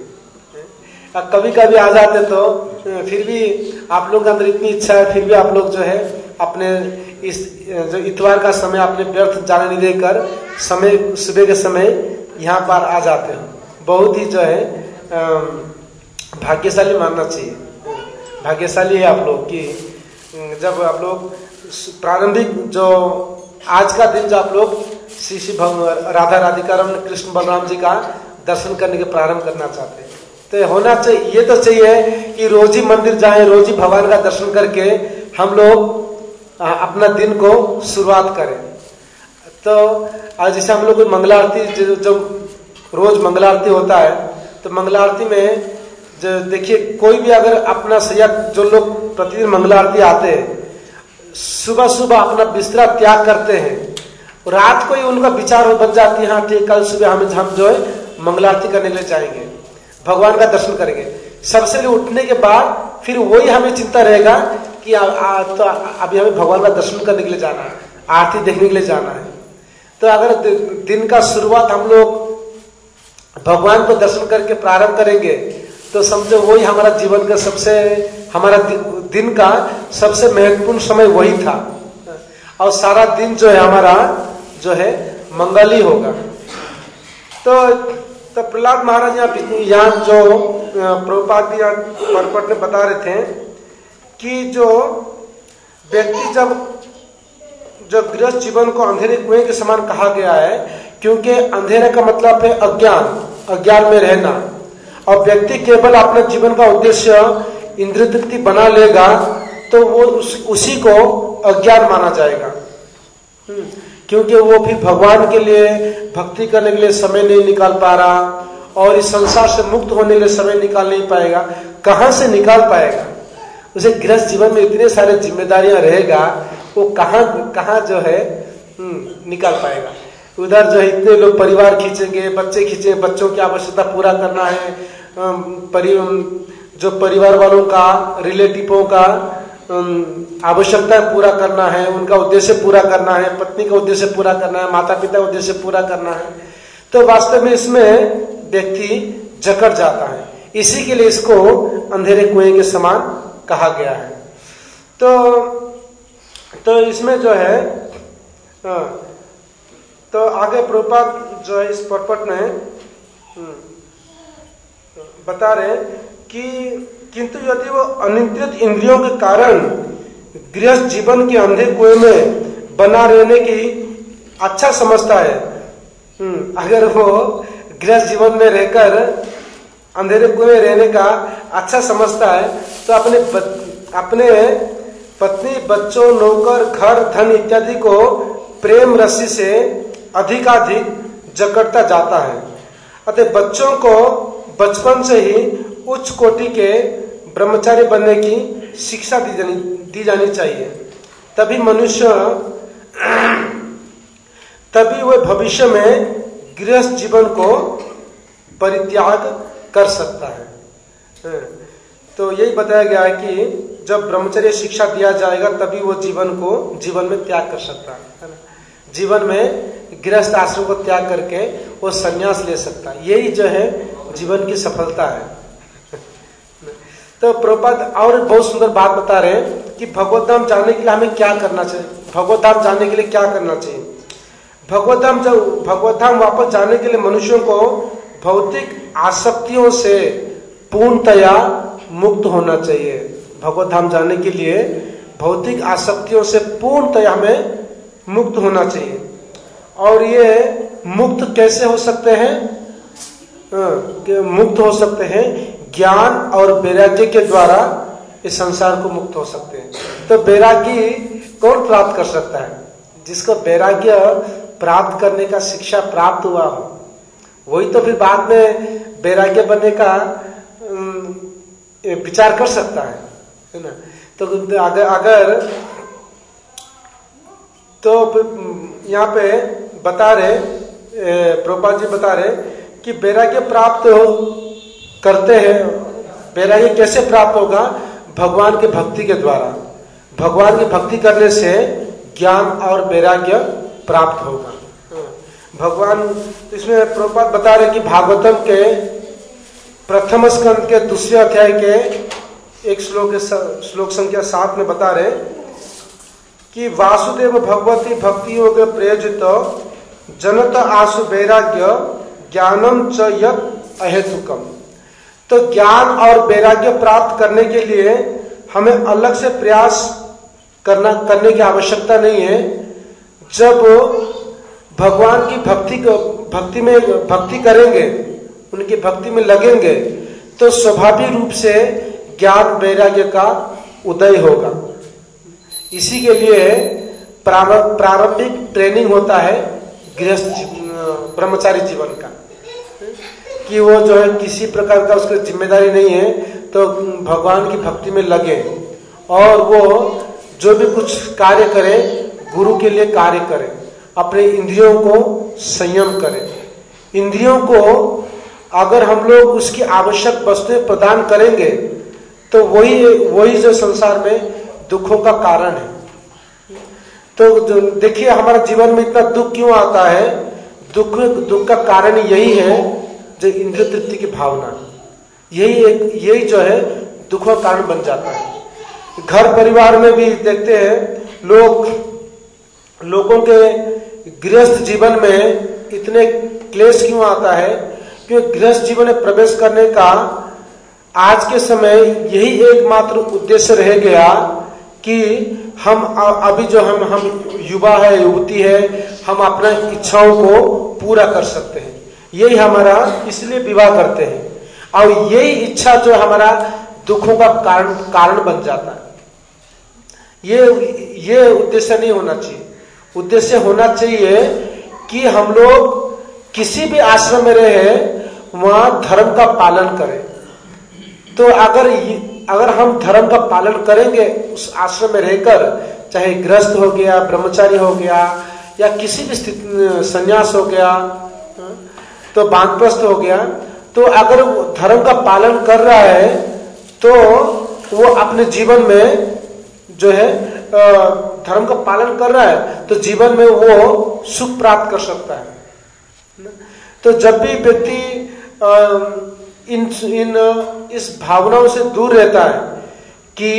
Speaker 1: कभी कभी आ जाते तो फिर भी आप लोग के अंदर इतनी इच्छा है, फिर भी आप लोग जो है अपने इस जो इतवार का समय अपने व्यर्थ जाने नहीं देकर समय सुबह के समय यहाँ पर आ जाते हो। बहुत ही जो है भाग्यशाली मानना चाहिए, भाग्यशाली है आप लोग कि जब आप लोग प्रारंभिक जो आज का दिन जो आप लोग श्री श्री राधा राधिका रमन कृष्ण बलराम जी का दर्शन करने के प्रारंभ करना चाहते हैं। तो होना चाहिए, ये तो चाहिए कि रोज ही मंदिर जाएं, रोज ही भगवान का दर्शन करके हम लोग अपना दिन को शुरुआत करें। तो आज जैसे हम लोग मंगला आरती जो, जो रोज मंगला आरती होता है, तो मंगला आरती में जो देखिए कोई भी अगर अपना सैया, जो लोग प्रतिदिन मंगला आरती आते हैं, सुबह सुबह अपना बिस्तरा त्याग करते हैं, रात को ही उनका विचार बन जाती है, हाँ ठीक कल सुबह हम हम जो है मंगला आरती करने के लिए जाएंगे, भगवान का दर्शन करेंगे। सबसे उठने के बाद फिर वही हमें चिंता रहेगा कि आ, आ, तो अभी हमें भगवान का दर्शन करने के लिए जाना है, आरती देखने के लिए जाना है। तो अगर दिन का शुरुआत हम लोग भगवान को दर्शन करके प्रारंभ करेंगे तो समझो वही हमारा जीवन का सबसे, हमारा दिन का सबसे महत्वपूर्ण समय वही था, और सारा दिन जो है हमारा जो है मंगल ही होगा। तो तो प्रहलाद महाराज यहाँ यहाँ जो प्रभुपाद जी परपट में बता रहे थे कि जो व्यक्ति जब जो गृहस्थ जीवन को अंधेरे कुएं के समान कहा गया है, क्योंकि अंधेरे का मतलब है अज्ञान, अज्ञान में रहना, और व्यक्ति केवल अपने जीवन का उद्देश्य इंद्रिय तृप्ति बना लेगा तो वो उस, उसी को अज्ञान माना जाएगा। क्योंकि वो फिर भगवान के लिए भक्ति करने के लिए समय नहीं निकाल पा रहा, और इस संसार से मुक्त होने के लिए समय निकाल नहीं पाएगा। कहाँ से निकाल पाएगा? उसे गृहस्थ जीवन में इतने सारे जिम्मेदारियां रहेगा, वो कहाँ कहाँ जो है निकाल पाएगा। उधर जो है इतने लोग परिवार खींचेंगे, बच्चे खींचेंगे, बच्चों की आवश्यकता पूरा करना है, परि, जो परिवार वालों का, रिलेटिवों का आवश्यकता पूरा करना है, उनका उद्देश्य पूरा करना है, पत्नी का उद्देश्य पूरा करना है, माता पिता का उद्देश्य पूरा करना है। तो वास्तव में इसमें व्यक्ति जकड़ जाता है। इसी के लिए इसको अंधेरे कुएं के समान कहा गया है। तो तो इसमें जो है तो आगे प्रभुपाद जो है इस परपट में बता रहे कि किंतु यदि वो अनियंत्रित इंद्रियों के कारण गृहस्थ जीवन के अंधे कुएं में बना रहने की अच्छा समझता है, अगर वो गृहस्थ जीवन में रहकर अंधेरे कुएं में रहने का अच्छा समझता है, तो अपने अपने पत्नी, बच्चों, नौकर, घर, धन इत्यादि को प्रेम रस्सी से अधिकाधिक जकड़ता जाता है। अतः बच्चों को बचपन से ही उच्च कोटि के ब्रह्मचारी बनने की शिक्षा दी जानी दी जानी चाहिए। तभी मनुष्य तभी वह भविष्य में गृहस्थ जीवन को परित्याग कर सकता है। तो यही बताया गया है कि जब ब्रह्मचर्य शिक्षा दिया जाएगा तभी वो जीवन को जीवन में त्याग कर सकता है ना। जीवन में गृहस्थ आश्रम को त्याग करके वो संन्यास ले सकता है। यही जो है जीवन की सफलता है। तो प्रभुपाद और बहुत सुंदर बात बता रहे हैं कि भगवत धाम जाने के लिए हमें क्या करना चाहिए। भगवत धाम जाने के लिए क्या करना चाहिए? भगवत धाम जब भगवत धाम वापस जाने के लिए मनुष्यों को भौतिक आसक्तियों से पूर्णतया मुक्त होना चाहिए। भगवत धाम जाने के लिए भौतिक आसक्तियों से पूर्णतया हमें मुक्त होना चाहिए। और ये मुक्त कैसे हो सकते हैं? मुक्त हो सकते हैं ज्ञान और वैराग्य के द्वारा इस संसार को मुक्त हो सकते हैं। तो वैराग्य कौन प्राप्त कर सकता है? जिसको वैराग्य प्राप्त करने का शिक्षा प्राप्त हुआ हो, वही तो फिर बाद में वैराग्य बनने का विचार कर सकता है, है ना। तो अगर अगर तो यहाँ पे बता रहे प्रभुपाद जी बता रहे कि वैराग्य प्राप्त हो करते हैं। वैराग्य कैसे प्राप्त होगा? भगवान की भक्ति के द्वारा। भगवान की भक्ति करने से ज्ञान और वैराग्य प्राप्त होगा। भगवान इसमें प्रभुपाद बता रहे कि भागवतम के प्रथम स्कंद के दूसरे अध्याय के एक श्लोक श्लोक संख्या सात में बता रहे कि वासुदेव भगवती भक्ति योग प्रयोजित जनत आसु वैराग्य ज्ञानम च यत् अहेतुकम। तो ज्ञान और वैराग्य प्राप्त करने के लिए हमें अलग से प्रयास करना करने की आवश्यकता नहीं है। जब भगवान की भक्ति भक्ति में भक्ति करेंगे, उनकी भक्ति में लगेंगे, तो स्वाभाविक रूप से ज्ञान वैराग्य का उदय होगा। इसी के लिए प्रारंभिक ट्रेनिंग होता है गृहस्थ ब्रह्मचारी जीवन का, कि वो जो है किसी प्रकार का उसकी जिम्मेदारी नहीं है, तो भगवान की भक्ति में लगे और वो जो भी कुछ कार्य करे गुरु के लिए कार्य करे, अपने इंद्रियों को संयम करे। इंद्रियों को अगर हम लोग उसकी आवश्यक वस्तुएं प्रदान करेंगे तो वही वही जो संसार में दुखों का कारण है। तो देखिए हमारे जीवन में इतना दुख क्यों आता है? दुख दुख का कारण यही है जो इंद्रिय तृप्ति की भावना, यही एक यही जो है दुख का कारण बन जाता है। घर परिवार में भी देखते हैं लोग लोगों के गृहस्थ जीवन में इतने क्लेश क्यों आता है? क्योंकि गृहस्थ जीवन में प्रवेश करने का आज के समय यही एकमात्र उद्देश्य रह गया कि हम अभी जो हम हम युवा है, युवती है, हम अपना इच्छाओं को पूरा कर सकते हैं। यही हमारा इसलिए विवाह करते हैं और यही इच्छा जो हमारा दुखों का कारण कारण बन जाता है। ये ये उद्देश्य नहीं होना चाहिए। उद्देश्य होना चाहिए कि हम लोग किसी भी आश्रम में रहे वहां धर्म का पालन करें। तो अगर अगर हम धर्म का पालन करेंगे उस आश्रम में रहकर, चाहे गृहस्थ हो गया, ब्रह्मचारी हो गया या किसी भी स्थिति संन्यास हो गया, तो वानप्रस्थ हो गया, तो अगर वो धर्म का पालन कर रहा है तो वो अपने जीवन में जो है धर्म का पालन कर रहा है तो जीवन में वो सुख प्राप्त कर सकता है। तो जब भी व्यक्ति इन इन इस भावनाओं से दूर रहता है कि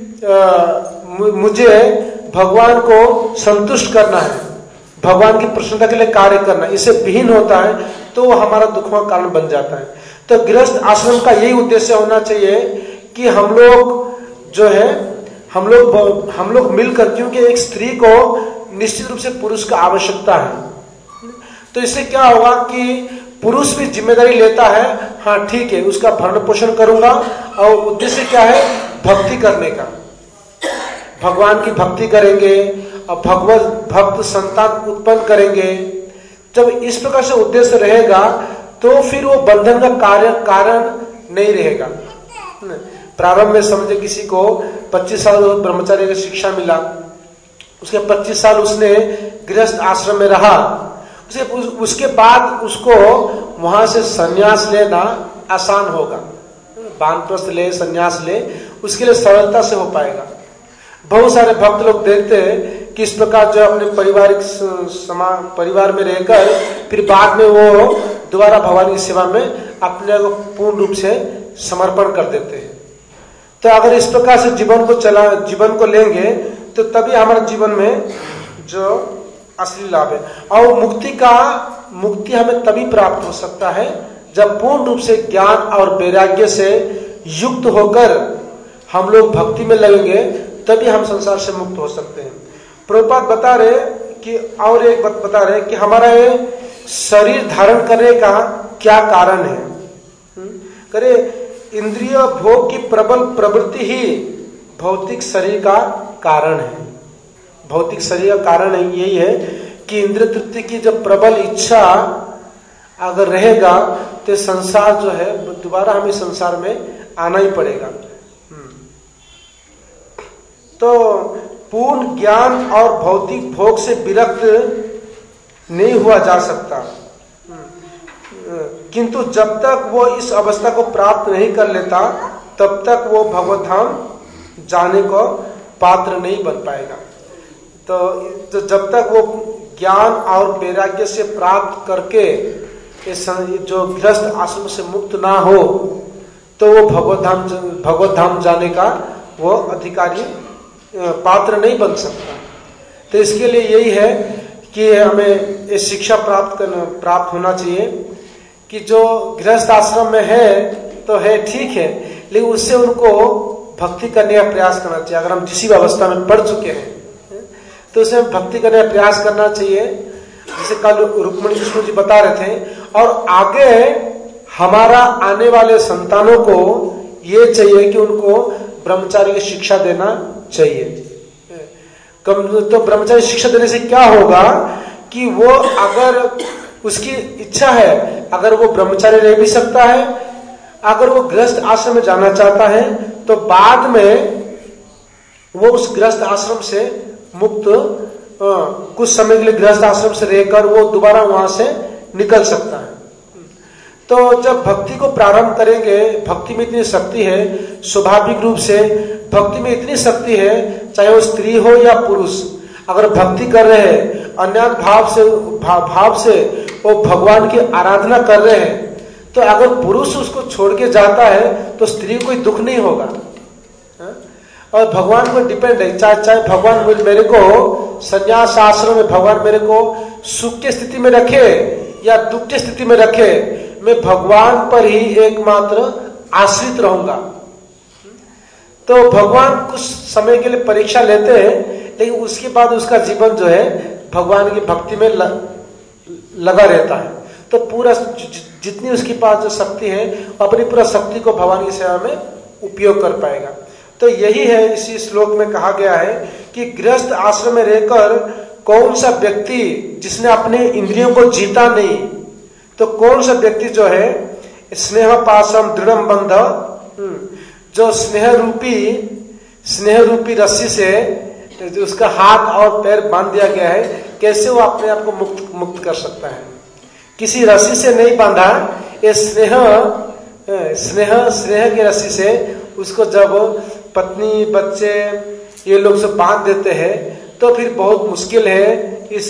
Speaker 1: आ, मुझे भगवान को संतुष्ट करना है, भगवान की प्रसन्नता के लिए कार्य करना, इसे विहीन होता है तो वो हमारा दुखों का कारण बन जाता है। तो गृहस्थ आश्रम का यही उद्देश्य होना चाहिए कि हम लोग जो है हम लोग हम लोग मिलकर, क्योंकि एक स्त्री को निश्चित रूप से पुरुष का आवश्यकता है, तो इससे क्या होगा कि पुरुष भी जिम्मेदारी लेता है, हाँ ठीक है उसका भरण पोषण करूंगा और उद्देश्य क्या है? भक्ति करने का। भगवान की भक्ति करेंगे और भगवत भक्त संतान उत्पन्न करेंगे। जब इस प्रकार से उद्देश्य रहेगा तो फिर वो बंधन का कार्य कारण नहीं रहेगा। प्रारंभ में समझे किसी को पच्चीस साल ब्रह्मचर्य की शिक्षा मिला, उसके पच्चीस साल उसने गृहस्थ आश्रम में रहा, उसके उसके बाद उसको वहां से संन्यास लेना आसान होगा। वानप्रस्थ ले, संन्यास ले, उसके लिए सरलता से हो पाएगा। बहुत सारे भक्त लोग देखते हैं कि इस प्रकार जो अपने पारिवारिक समा परिवार में रहकर फिर बाद में वो दोबारा भगवान की सेवा में अपने को पूर्ण रूप से समर्पण कर देते हैं। तो अगर इस प्रकार से जीवन को चला जीवन को लेंगे तो तभी हमारे जीवन में जो असली लाभ है। और मुक्ति का मुक्ति हमें तभी प्राप्त हो सकता है जब पूर्ण रूप से ज्ञान और वैराग्य से युक्त होकर हम लोग भक्ति में लगेंगे, तभी हम संसार से मुक्त हो सकते हैं। प्रभुपाद बता रहे कि और एक बात बता रहे कि हमारा ये शरीर धारण करने का क्या कारण है। करे इंद्रिय भोग की प्रबल प्रवृत्ति ही भौतिक शरीर का कारण है। भौतिक शरीर का कारण यही है कि इंद्रिय तृप्ति की जब प्रबल इच्छा अगर रहेगा तो संसार जो है दोबारा हमें संसार में आना ही पड़ेगा। तो पूर्ण ज्ञान और भौतिक भोग से विरक्त नहीं हुआ जा सकता, किंतु जब तक वो इस अवस्था को प्राप्त नहीं कर लेता तब तक वो भगवत धाम जाने को पात्र नहीं बन पाएगा। तो, तो जब तक वो ज्ञान और वैराग्य से प्राप्त करके इस जो गृहस्थ आश्रम से मुक्त ना हो तो वो भगवत धाम भगवत धाम जाने का वो अधिकारी पात्र नहीं बन सकता। तो इसके लिए यही है कि हमें ये शिक्षा प्राप्त करना प्राप्त होना चाहिए कि जो गृहस्थ आश्रम में है तो है ठीक है, लेकिन उससे उनको भक्ति करने का प्रयास करना चाहिए। अगर हम किसी भी अवस्था में पढ़ चुके हैं तो उसे भक्ति करने का प्रयास करना चाहिए, जैसे कल रुक्मणी कृष्ण जी बता रहे थे। और आगे हमारा आने वाले संतानों को ये चाहिए कि उनको ब्रह्मचार्य की शिक्षा देना चाहिए। तो ब्रह्मचार्य शिक्षा देने से क्या होगा कि वो अगर उसकी इच्छा है, अगर वो ब्रह्मचार्य रह भी सकता है, अगर वो गृहस्थ आश्रम में जाना चाहता है तो बाद में वो उस गृहस्थ आश्रम से मुक्त आ, कुछ समय के लिए गृहस्थ आश्रम से रहकर वो दोबारा वहां से निकल सकता है। तो जब भक्ति को प्रारंभ करेंगे, भक्ति में इतनी शक्ति है, स्वाभाविक रूप से भक्ति में इतनी शक्ति है, चाहे वो स्त्री हो या पुरुष, अगर भक्ति कर रहे हैं, अन्यान्य भाव से भाव, भाव से वो भगवान की आराधना कर रहे हैं, तो अगर पुरुष उसको छोड़ के जाता है तो स्त्री को कोई दुख नहीं होगा। और भगवान को डिपेंड है, चाहे चाहे भगवान मेरे को संन्यास आश्रम में भगवान मेरे को सुख की स्थिति में रखे या दुख की स्थिति में रखे, मैं भगवान पर ही एकमात्र आश्रित रहूंगा। तो भगवान कुछ समय के लिए परीक्षा लेते हैं, लेकिन उसके बाद उसका जीवन जो है भगवान की भक्ति में ल, लगा रहता है। तो पूरा जितनी उसके पास जो शक्ति है अपनी पूरा शक्ति को भगवान की सेवा में उपयोग कर पाएगा। तो यही है इसी श्लोक में कहा गया है कि गृहस्थ आश्रम में रहकर कौन सा व्यक्ति जिसने अपने इंद्रियों को जीता नहीं, तो कौन सा व्यक्ति जो है स्नेह पाशम दृढ़ बंध, जो स्नेह रूपी स्नेह रूपी रस्सी से उसका हाथ और पैर बांध दिया गया है, कैसे वो अपने आप को मुक्त मुक्त कर सकता है? किसी रस्सी से नहीं बांधा, ये स्नेह स्नेह स्नेह की रस्सी से उसको जब पत्नी बच्चे ये लोग से बांध देते हैं तो फिर बहुत मुश्किल है इस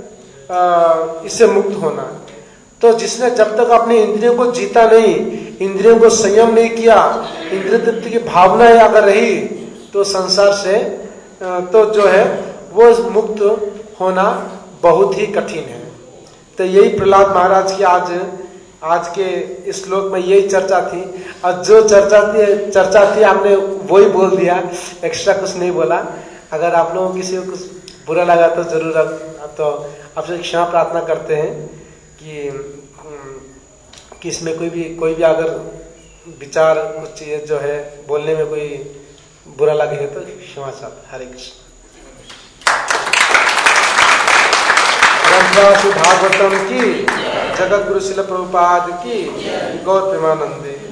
Speaker 1: इससे मुक्त होना। तो जिसने जब तक अपने इंद्रियों को जीता नहीं, इंद्रियों को संयम नहीं किया, इंद्रिय तृप्ति की भावना अगर रही तो संसार से तो जो है वो मुक्त होना बहुत ही कठिन है। तो यही प्रहलाद महाराज की आज आज के इस श्लोक में यही चर्चा थी। और जो चर्चा थी चर्चा थी आपने वही बोल दिया, एक्स्ट्रा कुछ नहीं बोला। अगर आप लोगों को किसी को कुछ बुरा लगा तो जरूर आप तो आपसे क्षमा प्रार्थना करते हैं कि कि इसमें कोई भी कोई भी अगर विचार कुछ चीजें जो है बोलने में कोई बुरा लगे है तो क्षमा चाहते। हरे कृष्ण। श्री भागवतम की, जगत गुरु शिल प्रभुपाद की, गौर प्रेमानंदे।